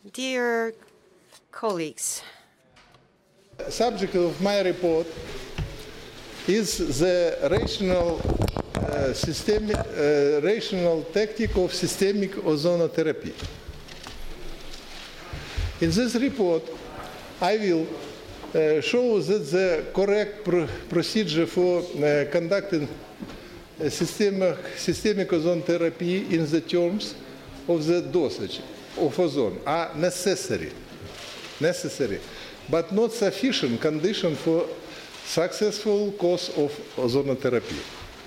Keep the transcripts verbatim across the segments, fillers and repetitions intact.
Dear colleagues, the subject of my report is the rational, uh, systemic, uh, rational tactic of systemic ozonotherapy. In this report, I will uh, show that the correct pr procedure for uh, conducting uh, systemic, systemic ozone therapy in the terms of the dosage of ozone are necessary, necessary, but not sufficient condition for successful course of ozonotherapy.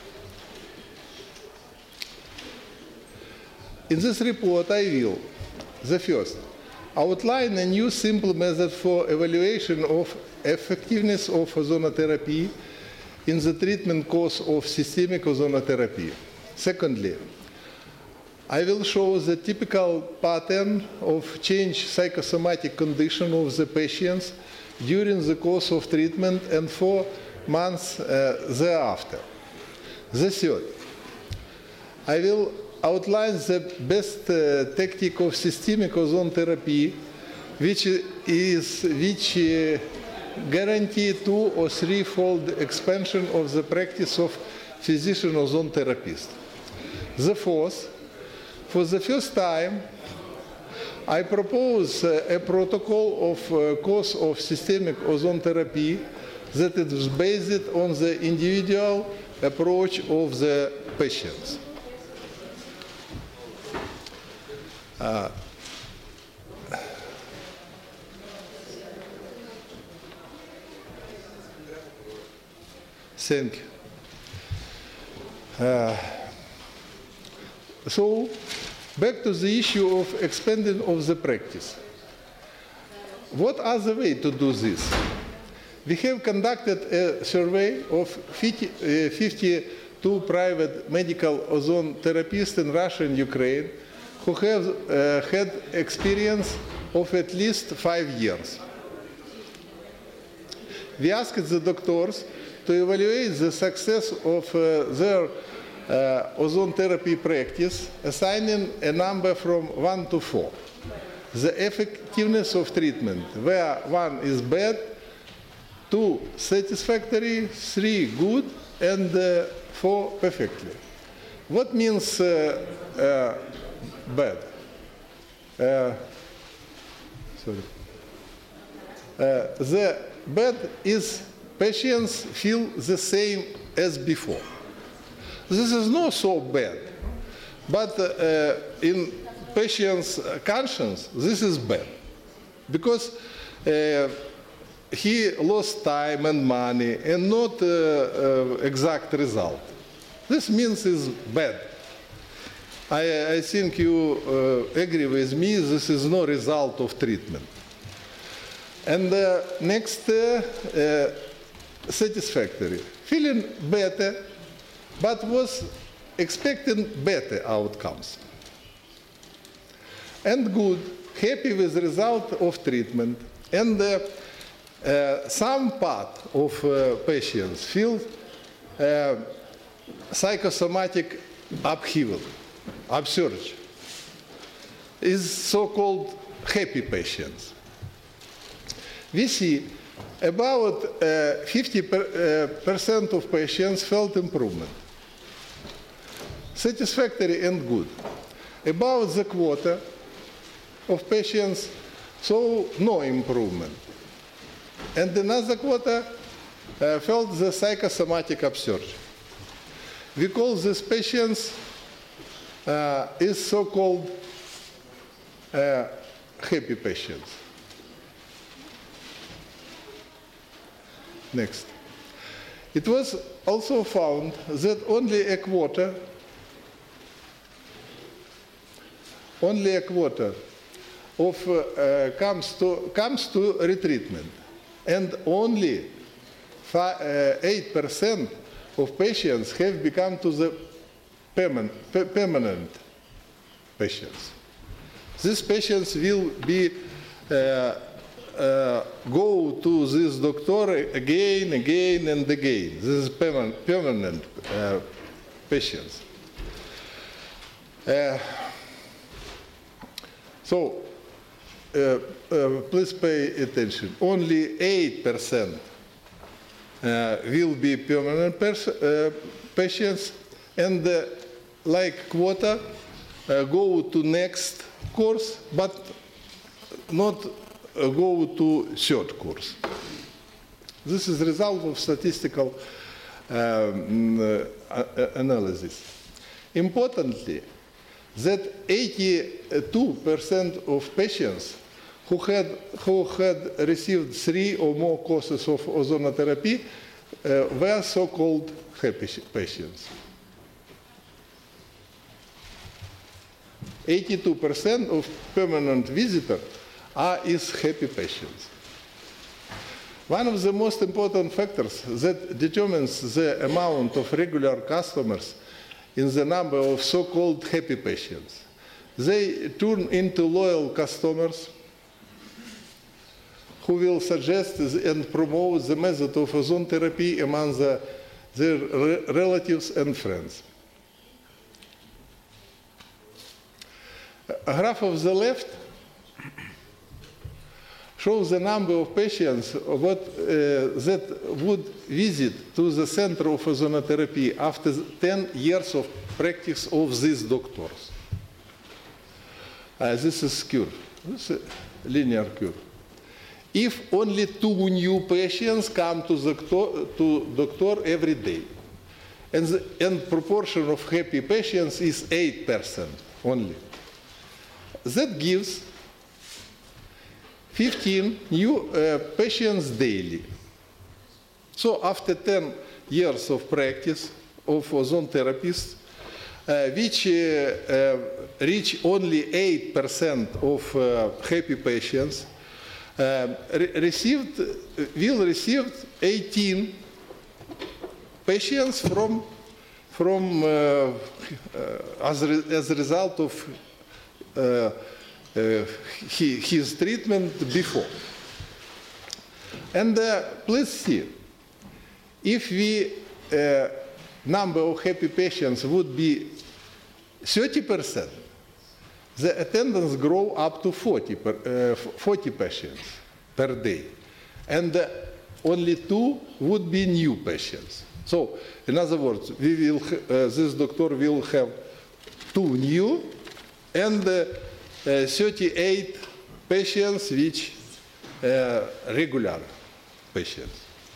In this report, I will, the first, outline a new simple method for evaluation of effectiveness of ozonotherapy in the treatment course of systemic ozonotherapy. Secondly, I will show the typical pattern of change psychosomatic condition of the patients during the course of treatment and four months uh, thereafter. The third, I will outline the best uh, tactic of systemic ozone therapy, which is which uh, guarantee two or three-fold expansion of the practice of physician ozone therapist. The fourth, for the first time, I propose uh, a protocol of uh, course of systemic ozone therapy that is based on the individual approach of the patients. Uh, thank you. Uh, so, back to the issue of expanding of the practice. What are the ways to do this? We have conducted a survey of fifty, uh, fifty-two private medical ozone therapists in Russia and Ukraine who have uh, had experience of at least five years. We asked the doctors to evaluate the success of uh, their uh, ozone therapy practice, assigning a number from one to four. The effectiveness of treatment, where one is bad, two satisfactory, three good, and uh, four perfectly. What means uh, uh, bad? Uh, sorry. Uh, the bad is patients feel the same as before. This is not so bad, but uh, in patient's conscience, this is bad, because uh, he lost time and money and not uh, uh, exact result. This means is bad. I, I think you uh, agree with me, this is no result of treatment. And uh, next, uh, uh, satisfactory. Feeling better, but was expecting better outcomes. And good, happy with the result of treatment. And uh, uh, some part of uh, patients feel uh, psychosomatic upheaval, upsurge, is so-called happy patients. We see about uh, fifty percent of patients felt improvement, satisfactory and good. About the quarter of patients saw no improvement, and another quarter uh, felt the psychosomatic upsurge. We call these patients uh, is so-called uh, happy patients. Next. It was also found that only a quarter, only a quarter of uh, uh, comes to comes to retreatment, and only eight percent of patients have become to the permanent, per permanent patients. These patients will be uh, Uh, go to this doctor again, again, and again. This is permanent, permanent uh, patients. Uh, so, uh, uh, please pay attention, only eight percent uh, will be permanent pers uh, patients, and uh, like quota, uh, go to next course, but not uh, go to third course. This is the result of statistical um, uh, analysis. Importantly, that eighty-two percent of patients who had, who had received three or more courses of ozonotherapy uh, were so-called happy patients. eighty-two percent of permanent visitors are is happy patients. One of the most important factors that determines the amount of regular customers in the number of so-called happy patients. They turn into loyal customers who will suggest and promote the method of ozone therapy among the, their re relatives and friends. A graph of the left shows the number of patients what, uh, that would visit to the center of ozonotherapy after ten years of practice of these doctors. Uh, this is curve, this is a linear curve. If only two new patients come to the doctor, to doctor every day, and the and proportion of happy patients is eight percent only, that gives fifteen new uh, patients daily. So after ten years of practice of ozone therapists, uh, which uh, uh, reach only eight percent of uh, happy patients, uh, re received, will receive eighteen patients from, from uh, uh, as, re as a result of uh, Uh, he, his treatment before. And uh, please see, if we uh, number of happy patients would be thirty percent, the attendance grow up to forty, per, uh, forty patients per day. And uh, only two would be new patients. So, in other words, we will, uh, this doctor will have two new and uh, Uh, thirty-eight patients which uh, regular patients.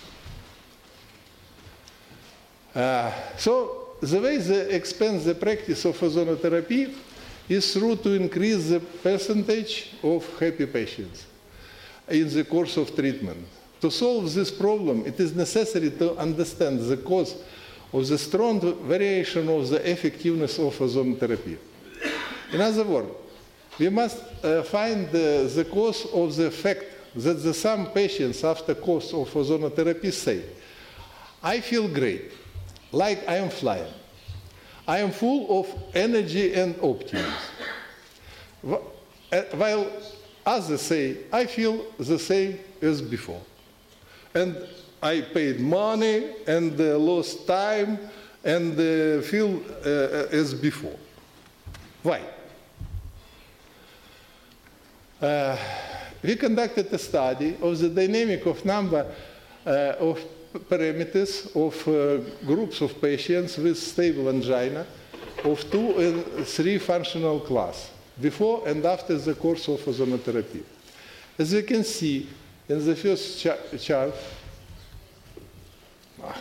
Uh, so the way they expand the practice of ozonotherapy is through to increase the percentage of happy patients in the course of treatment. To solve this problem, it is necessary to understand the cause of the strong variation of the effectiveness of ozonotherapy. In other words, we must uh, find uh, the cause of the fact that the some patients after course of ozonotherapy say, I feel great, like I am flying. I am full of energy and optimism. While others say, I feel the same as before. And I paid money and uh, lost time and uh, feel uh, as before. Why? Uh, we conducted a study of the dynamic of number uh, of parameters of uh, groups of patients with stable angina of two and three functional class, before and after the course of ozonotherapy. As you can see in the first cha chart, ah,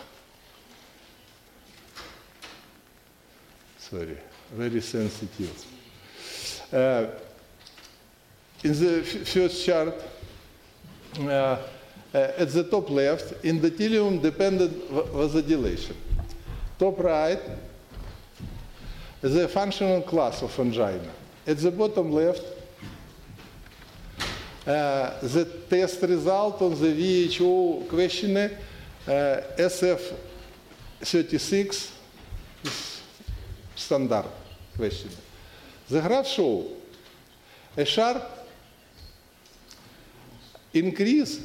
sorry, very sensitive. Uh, In the first chart, uh, uh, at the top left, endothelium-dependent vasodilation. Top right, the functional class of angina. At the bottom left, uh, the test result on the V H O questionnaire, uh, S F thirty-six, standard questionnaire. The graph shows a sharp increase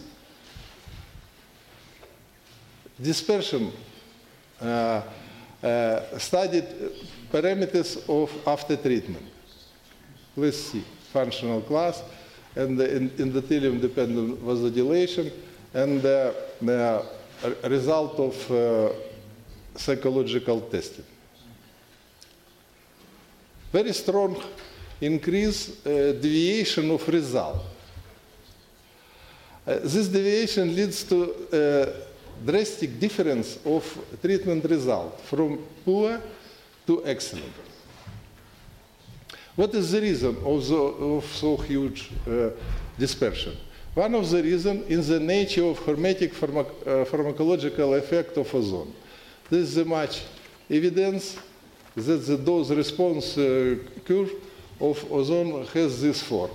dispersion uh, uh, studied parameters of after treatment. Let's see, functional class and the endothelium-dependent vasodilation, and the, the result of uh, psychological testing. Very strong increase uh, deviation of result. Uh, this deviation leads to uh, drastic difference of treatment result from poor to excellent. What is the reason of, the, of so huge uh, dispersion? One of the reasons is the nature of hormetic pharmac uh, pharmacological effect of ozone. There is much evidence that the dose response uh, curve of ozone has this form.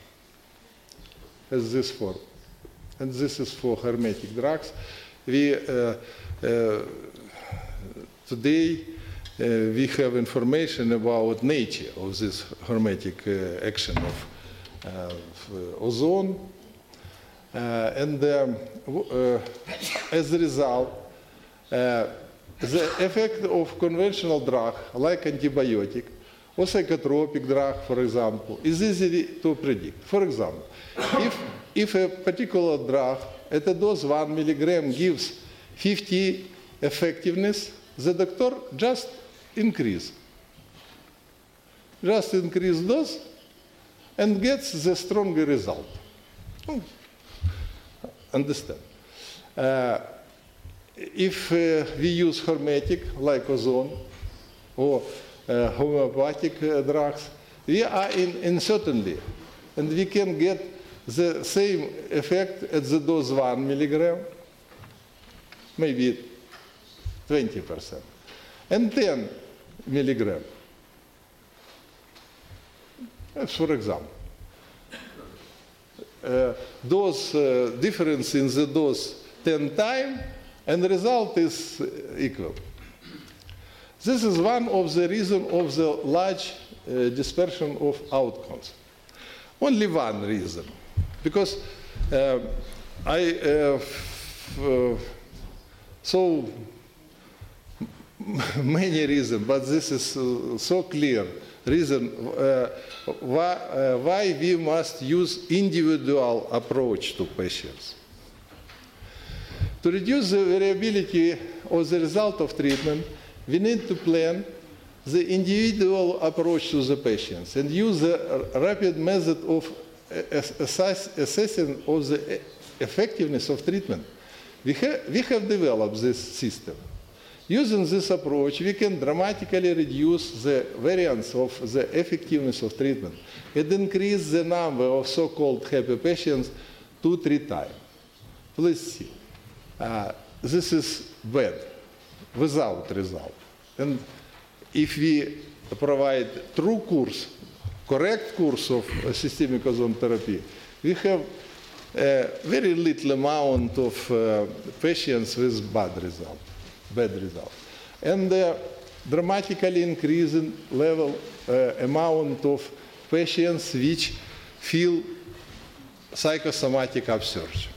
Has this form. And this is for hermetic drugs. We, uh, uh, today, uh, we have information about nature of this hermetic uh, action of, uh, of uh, ozone. Uh, and um, uh, as a result, uh, the effect of conventional drug, like antibiotic, or psychotropic drug, for example, is easy to predict. For example, if, if a particular drug at a dose one milligram gives fifty effectiveness, the doctor just increase. Just increase dose and gets the stronger result. Oh, understand? Uh, if uh, we use hermetic, like ozone, or uh, homeopathic uh, drugs, we are in uncertainty, and we can get the same effect at the dose one milligram, maybe twenty percent, and ten milligram. That's for example. Uh, dose uh, difference in the dose ten times, and the result is equal. This is one of the reasons of the large uh, dispersion of outcomes. Only one reason, because uh, I uh, uh, saw many reasons, but this is uh, so clear reason uh, why, uh, why we must use individual approach to patients. To reduce the variability of the result of treatment, we need to plan the individual approach to the patients and use the rapid method of assess assessing of the effectiveness of treatment. We, ha we have developed this system. Using this approach, we can dramatically reduce the variance of the effectiveness of treatment and increase the number of so-called happy patients two, three times. Please see. Uh, this is bad, without result. And if we provide true course, correct course of uh, systemic ozone therapy, we have a very little amount of uh, patients with bad result, bad result. And uh, dramatically increasing level, uh, amount of patients which feel psychosomatic upsurge.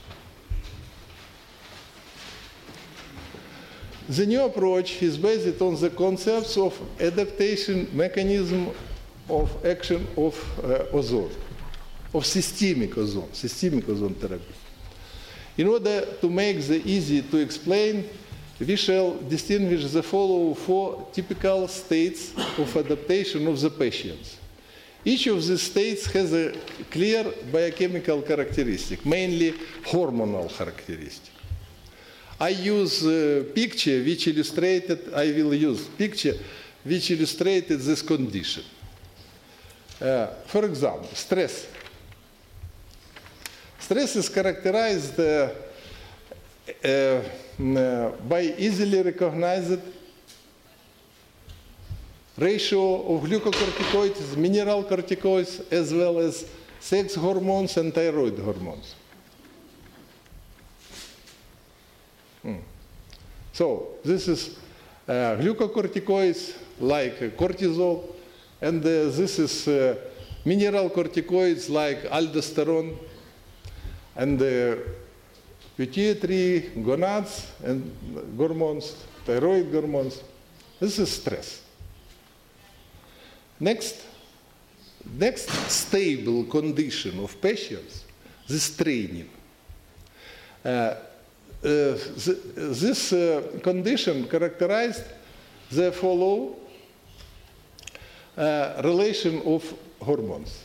The new approach is based on the concepts of adaptation mechanism of action of uh, ozone, of systemic ozone, systemic ozone therapy. In order to make the easy to explain, we shall distinguish the following four typical states of adaptation of the patients. Each of these states has a clear biochemical characteristic, mainly hormonal characteristic. I use a picture which illustrated, I will use picture which illustrated this condition. Uh, for example, stress. Stress is characterized uh, uh, by easily recognized ratio of glucocorticoids, mineral corticoids, as well as sex hormones and thyroid hormones. Hmm. So this is uh, glucocorticoids like uh, cortisol, and uh, this is uh, mineral corticoids like aldosterone, and uh, pituitary, gonads, and hormones, thyroid hormones. This is stress. Next, next stable condition of patients, this training. Uh, uh, th this uh, condition characterized the follow uh, relation of hormones.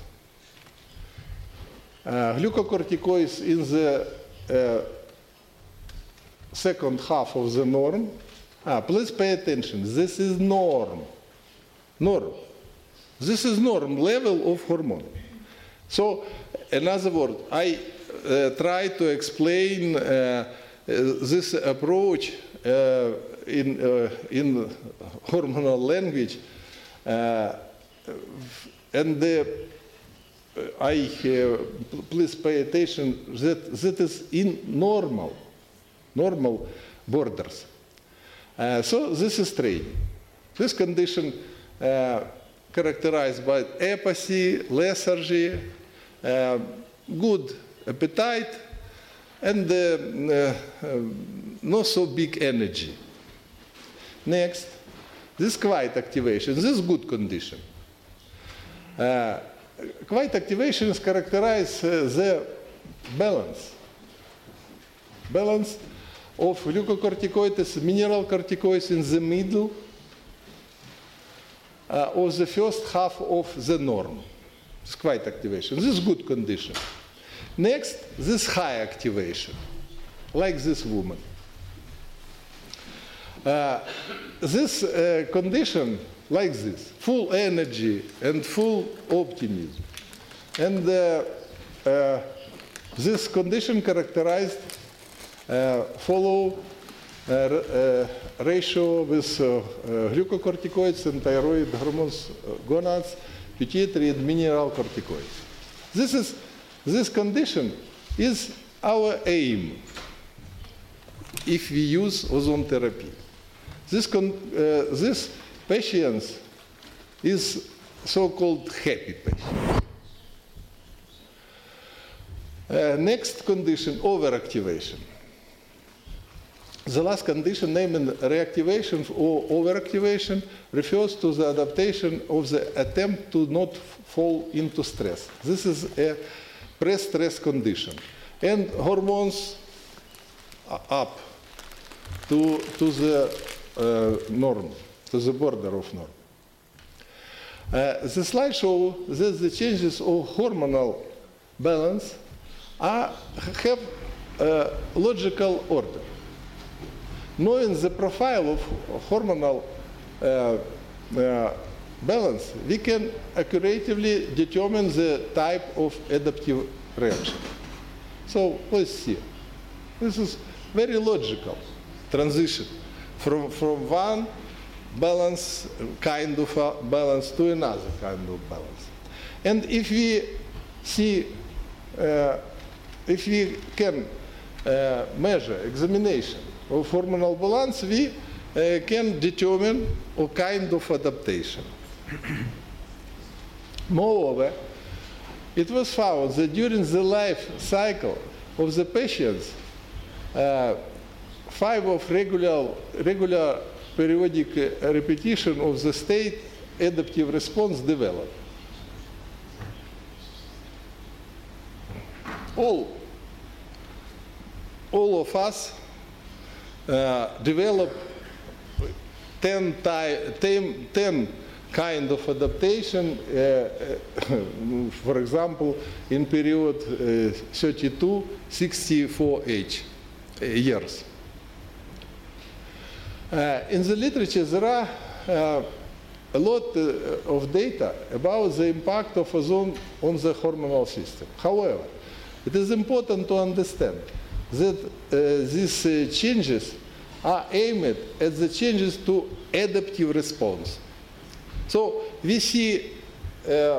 Uh, glucocorticoids in the uh, second half of the norm. Ah, please pay attention. This is norm. Norm. This is norm level of hormone. So, in other words, I uh, try to explain uh, uh, this approach uh, in, uh, in hormonal language, uh, and uh, I uh, please pay attention that that is in normal, normal borders. Uh, so this is training. This condition uh, characterized by apathy, lethargy, uh, good appetite, and uh, uh, uh, not so big energy. Next, this quiet activation. This is good condition. Uh, quiet activations characterize uh, the balance. Balance of glucocorticoids, mineral corticoids in the middle uh, of the first half of the norm. It's quiet activation. This is good condition. Next, this high activation, like this woman. Uh, this uh, condition, like this, full energy and full optimism. And uh, uh, this condition characterized uh, follow uh, uh, ratio with uh, uh, glucocorticoids and thyroid hormones, uh, gonads, pituitary and mineral corticoids. This is this condition is our aim if we use ozone therapy. This, con uh, this patient is so-called happy patient. Uh, next condition, overactivation. The last condition, named reactivation or overactivation, refers to the adaptation of the attempt to not fall into stress. This is a pre-stress condition. And hormones are up to, to the uh, norm, to the border of norm. Uh, the slide shows that the changes of hormonal balance are, have a logical order. Knowing the profile of hormonal uh, uh, balance, we can accurately determine the type of adaptive reaction. So please see. This is very logical transition from, from one balance, kind of a balance to another kind of balance. And if we see, uh, if we can uh, measure examination of hormonal balance, we uh, can determine a kind of adaptation. Moreover, it was found that during the life cycle of the patients, uh, five of regular, regular periodic uh, repetition of the state adaptive response developed. All, all of us uh, develop ten, ten, ten kind of adaptation, uh, uh, for example, in period uh, thirty-two, sixty-four age, uh, years. Uh, in the literature, there are uh, a lot uh, of data about the impact of ozone on the hormonal system. However, it is important to understand that uh, these uh, changes are aimed at the changes to adaptive response. So we see, uh,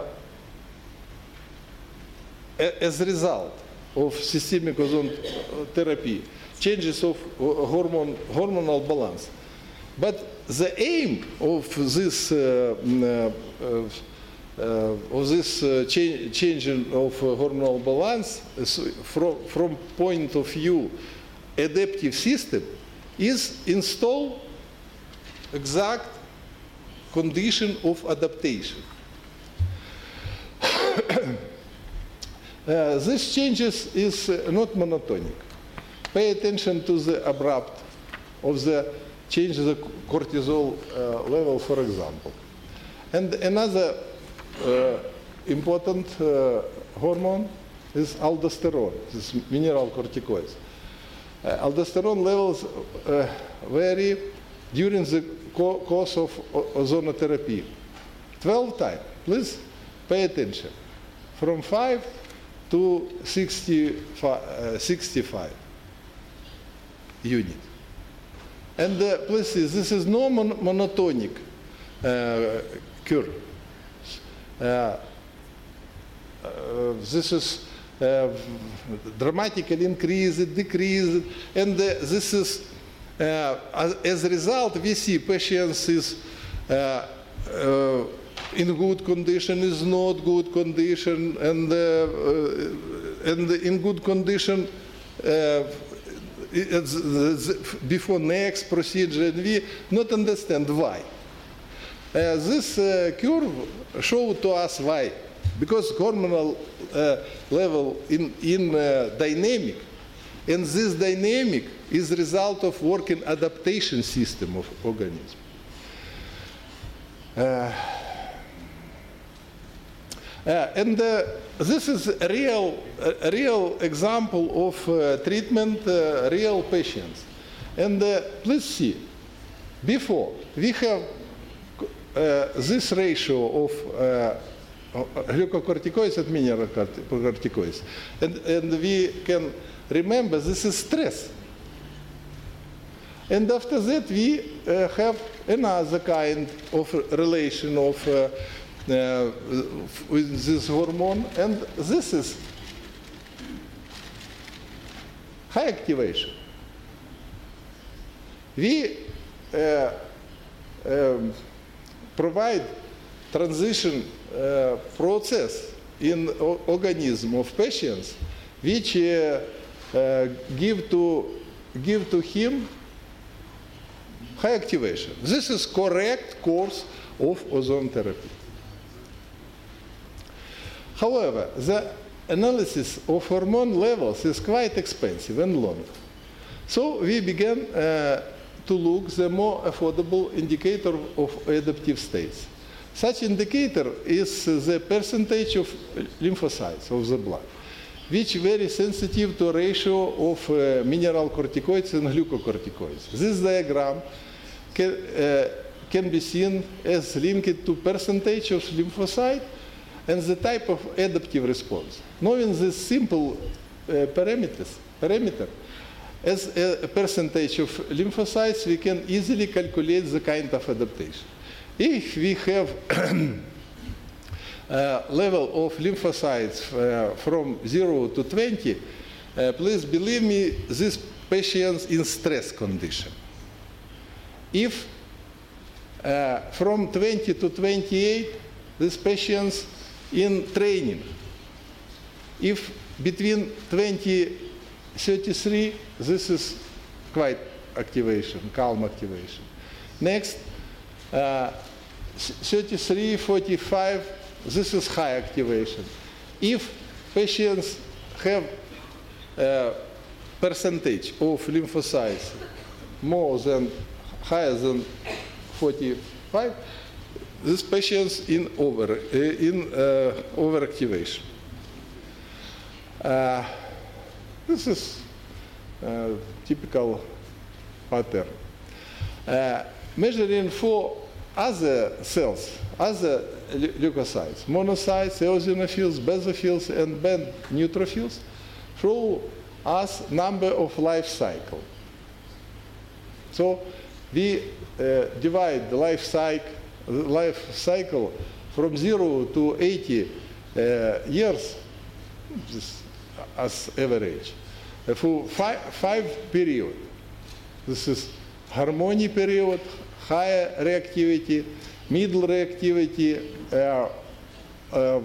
as a result of systemic ozone therapy, changes of hormone, hormonal balance. But the aim of this, uh, uh, uh, of this uh, cha changing of uh, hormonal balance is from, from point of view adaptive system is install exact condition of adaptation. Uh, this changes is uh, not monotonic. Pay attention to the abrupt of the change the cortisol uh, level, for example. And another uh, important uh, hormone is aldosterone, this mineral corticoids. Uh, aldosterone levels uh, vary during the co course of ozonotherapy. twelve times, please pay attention, from five to sixty-five, uh, sixty-five units. And uh, please see, this is no mon monotonic uh, curve. Uh, uh, this is uh, dramatically increased, decreased, and uh, this is, uh, as, as a result, we see patients is uh, uh, in good condition, is not good condition, and, uh, uh, and in good condition, uh, before next procedure, and we not understand why. Uh, this uh, curve showed to us why. Because hormonal uh, level in, in uh, dynamic, and this dynamic is the result of working adaptation system of organism. Uh, uh, and uh, this is a real, a real example of uh, treatment, uh, real patients. And uh, please see, before we have uh, this ratio of uh, glucocorticoids and mineral corticoids, and, and we can remember this is stress. And after that we uh, have another kind of relation of uh, Uh, with this hormone, and this is high activation. We uh, um, provide transition uh, process in organism of patients, which uh, uh, give to give to him high activation. This is correct course of ozone therapy. However, the analysis of hormone levels is quite expensive and long. So we began uh, to look the more affordable indicator of adaptive states. Such indicator is the percentage of lymphocytes of the blood, which is very sensitive to ratio of uh, mineral corticoids and glucocorticoids. This diagram can, uh, can be seen as linked to percentage of lymphocyte and the type of adaptive response. Knowing this simple uh, parameters, parameter, as a percentage of lymphocytes, we can easily calculate the kind of adaptation. If we have uh, level of lymphocytes uh, from zero to twenty, uh, please believe me, this patient's in stress condition. If uh, from twenty to twenty-eight, this patient's in training. If between twenty thirty-three, this is quite activation, calm activation. Next, uh, thirty-three, forty-five, this is high activation. If patients have a percentage of lymphocytes more than, higher than forty-five, this patient's in over uh, in uh, overactivation. Uh, this is uh, typical pattern. Uh, measuring for other cells, other leukocytes, monocytes, eosinophils, basophils, and band neutrophils, show us number of life cycle. So we uh, divide the life cycle life cycle from zero to eighty uh, years, this as average, uh, for five, five period. This is harmony period, higher reactivity, middle reactivity, uh, uh,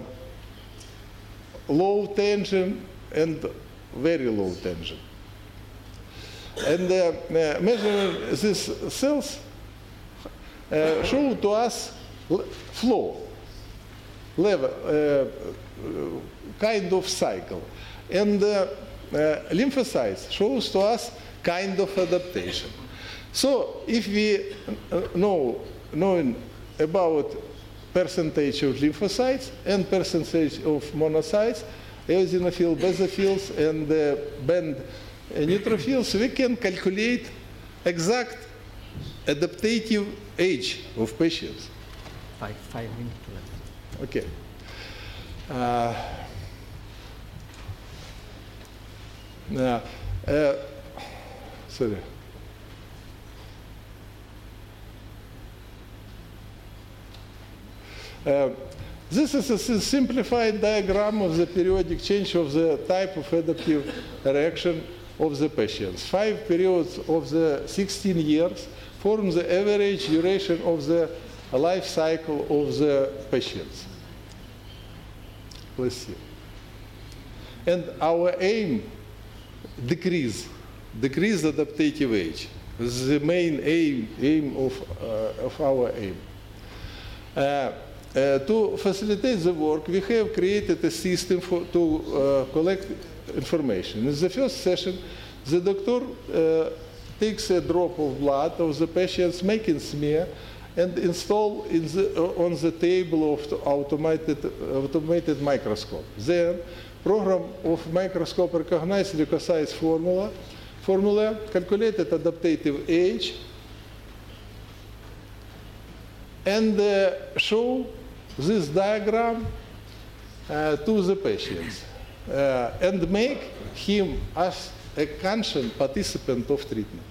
low tension, and very low tension. And uh, uh, measuring these cells Uh, show to us flow. level, uh, kind of cycle. And uh, uh, lymphocytes shows to us kind of adaptation. So if we know knowing about percentage of lymphocytes and percentage of monocytes, eosinophils, basophils, and uh, band neutrophils, we can calculate exact adaptive age of patients. Five, five minutes left. Okay. Uh, uh, uh, sorry. Uh, this is a simplified diagram of the periodic change of the type of adaptive reaction of the patients. Five periods of the sixteen years form the average duration of the life cycle of the patients. Let's see. And our aim, decrease, decrease adaptive age. This is the main aim, aim of, uh, of our aim. Uh, Uh, to facilitate the work, we have created a system for, to uh, collect information. In the first session, the doctor uh, takes a drop of blood of the patients, making smear, and install in the, uh, on the table of the automated, automated microscope. Then, program of microscope recognizes leukocytes formula, formula, calculated adaptive age, and uh, show this diagram uh, to the patients uh, and make him as a conscious participant of treatment.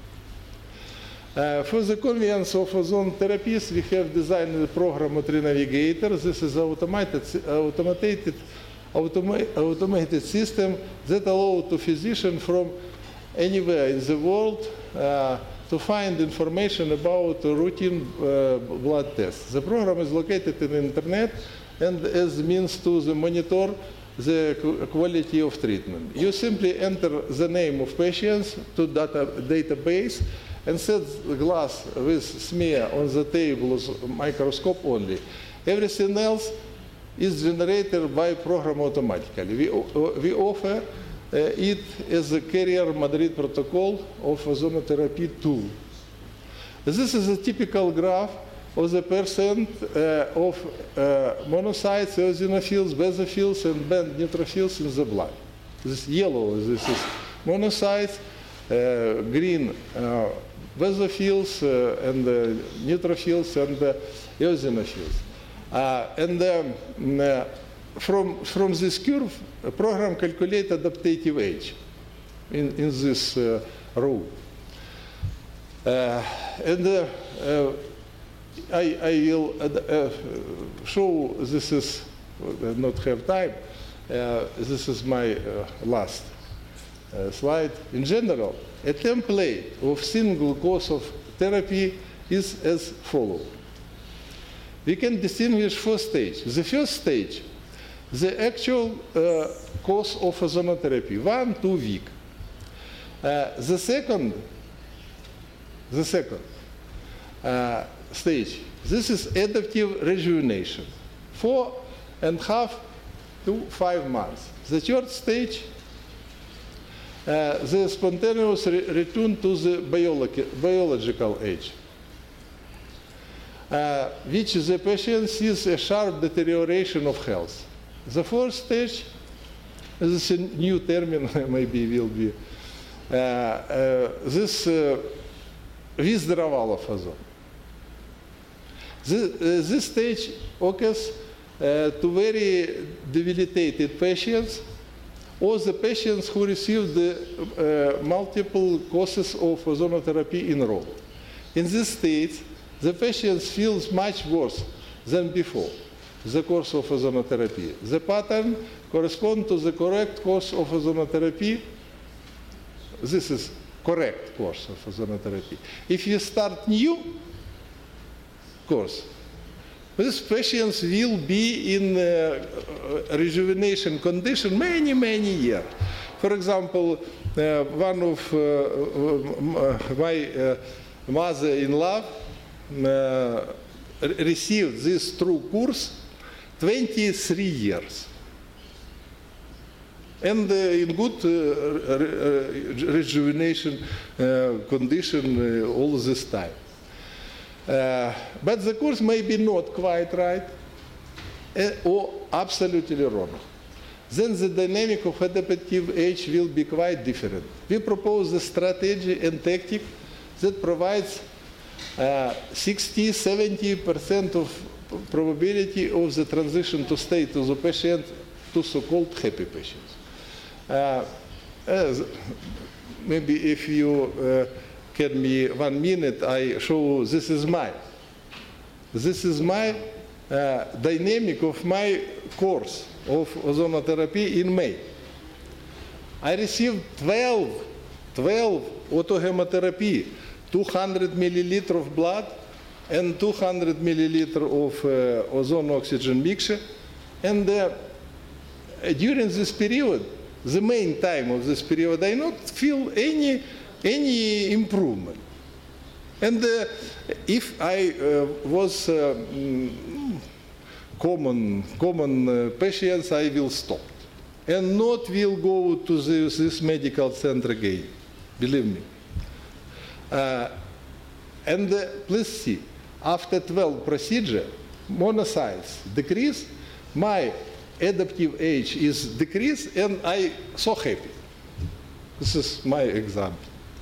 Uh, for the convenience of ozone therapies, we have designed the program of Navigator. This is an automated, automated, automa automated system that allows to physician from anywhere in the world uh, to find information about routine uh, blood tests. The program is located in the internet and as means to the monitor the quality of treatment. You simply enter the name of patients to data database and set the glass with smear on the table of microscope only. Everything else is generated by program automatically. We, we offer Uh, it is a carrier Madrid protocol of ozonotherapy tool. This is a typical graph of the percent uh, of uh, monocytes, eosinophils, basophils, and band neutrophils in the blood. This yellow, this is monocytes, uh, green uh, basophils, uh, and uh, neutrophils, and uh, eosinophils. Uh, and um, uh, From, from this curve, a program calculates adaptive age in, in this uh, row. Uh, and uh, uh, I, I will uh, uh, show, this is, uh, not have time, uh, this is my uh, last uh, slide. In general, a template of single course of therapy is as follows. We can distinguish four stages. The first stage, the actual uh, course of ozonotherapy, one, two week. Uh, the second, the second uh, stage, this is adaptive rejuvenation, four and a half to five months. The third stage, uh, the spontaneous re return to the biologi biological age, uh, which the patient sees a sharp deterioration of health. The fourth stage, this is a new term, maybe will be, uh, uh, this uh, withdrawal of ozone. This, uh, this stage occurs uh, to very debilitated patients or the patients who receive the uh, multiple courses of ozonotherapy in a row. In this state, the patient feels much worse than before the course of ozonotherapy. The pattern corresponds to the correct course of ozonotherapy. This is correct course of ozonotherapy. If you start new course, these patients will be in uh, rejuvenation condition many, many years. For example, uh, one of uh, my uh, mother-in-law uh, received this true course twenty-three years. And uh, in good uh, re- uh, rejuvenation uh, condition uh, all this time. Uh, but the course may be not quite right uh, or absolutely wrong. Then the dynamic of adaptive age will be quite different. We propose a strategy and tactic that provides uh, sixty to seventy percent of probability of the transition to state of the patient to so-called happy patients. Uh, as maybe if you uh, give me one minute, I show this is my. This is my uh, dynamic of my course of ozonotherapy in May. I received twelve, twelve autohemotherapy, two hundred milliliter of blood and two hundred milliliter of uh, ozone-oxygen mixture. And uh, during this period, the main time of this period, I not feel any, any improvement. And uh, if I uh, was uh, mm, common, common uh, patients, I will stop. And not will go to this, this medical center again, believe me. Uh, and uh, please see, after twelve procedure, monocytes decrease, my adaptive age is decreased, and I so happy. This is my example.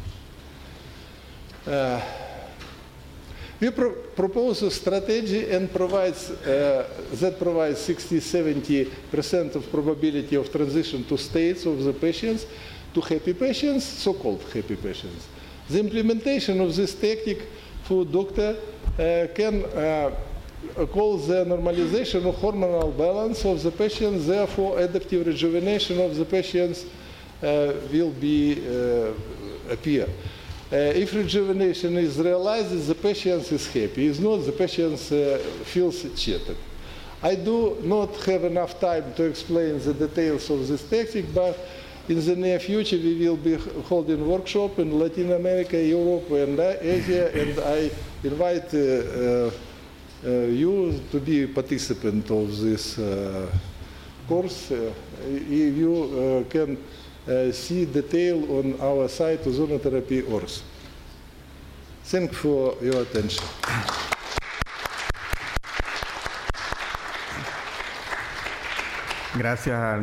Uh, we pro propose a strategy and provides uh, that provides sixty to seventy percent of probability of transition to states of the patients to happy patients, so-called happy patients. The implementation of this tactic for doctor uh, can uh, call the normalization of hormonal balance of the patients, therefore adaptive rejuvenation of the patients uh, will be uh, appear. Uh, if rejuvenation is realized, the patient is happy. If not, the patient uh, feels cheated. I do not have enough time to explain the details of this tactic, but in the near future we will be holding workshop in Latin America, Europe, and Asia, and I invite uh, uh, Uh, you to be a participant of this uh, course. Uh, you uh, can uh, see detail on our site ozonotherapy dot org. Thank you for your attention. Gracias.